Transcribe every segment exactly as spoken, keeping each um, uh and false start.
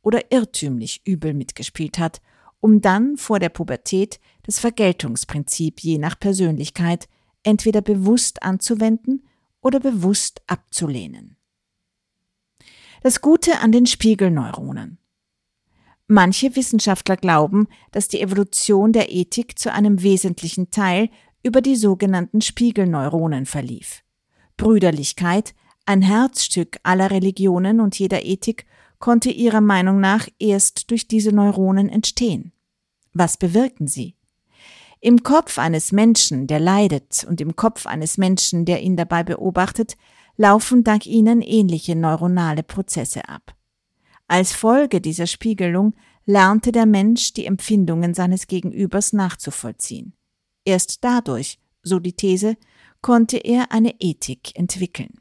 oder irrtümlich übel mitgespielt hat, um dann vor der Pubertät das Vergeltungsprinzip je nach Persönlichkeit entweder bewusst anzuwenden oder bewusst abzulehnen. Das Gute an den Spiegelneuronen. Manche Wissenschaftler glauben, dass die Evolution der Ethik zu einem wesentlichen Teil über die sogenannten Spiegelneuronen verlief. Brüderlichkeit, ein Herzstück aller Religionen und jeder Ethik, konnte ihrer Meinung nach erst durch diese Neuronen entstehen. Was bewirken sie? Im Kopf eines Menschen, der leidet, und im Kopf eines Menschen, der ihn dabei beobachtet, laufen dank ihnen ähnliche neuronale Prozesse ab. Als Folge dieser Spiegelung lernte der Mensch, die Empfindungen seines Gegenübers nachzuvollziehen. Erst dadurch, so die These, konnte er eine Ethik entwickeln.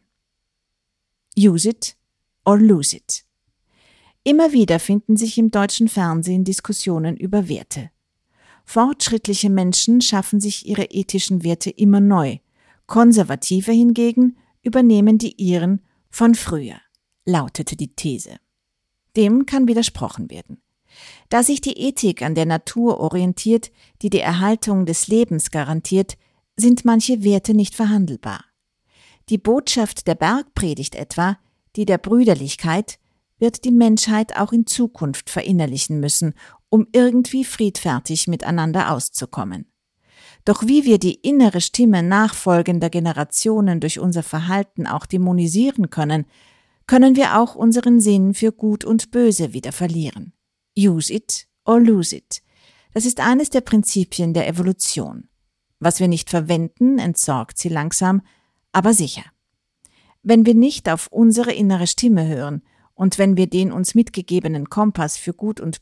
Use it or lose it. Immer wieder finden sich im deutschen Fernsehen Diskussionen über Werte. Fortschrittliche Menschen schaffen sich ihre ethischen Werte immer neu. Konservative hingegen übernehmen die ihren von früher, lautete die These. Dem kann widersprochen werden. Da sich die Ethik an der Natur orientiert, die die Erhaltung des Lebens garantiert, sind manche Werte nicht verhandelbar. Die Botschaft der Bergpredigt etwa, die der Brüderlichkeit, wird die Menschheit auch in Zukunft verinnerlichen müssen, um irgendwie friedfertig miteinander auszukommen. Doch wie wir die innere Stimme nachfolgender Generationen durch unser Verhalten auch dämonisieren können, können wir auch unseren Sinn für Gut und Böse wieder verlieren. Use it or lose it. Das ist eines der Prinzipien der Evolution. Was wir nicht verwenden, entsorgt sie langsam, aber sicher. Wenn wir nicht auf unsere innere Stimme hören und wenn wir den uns mitgegebenen Kompass für Gut und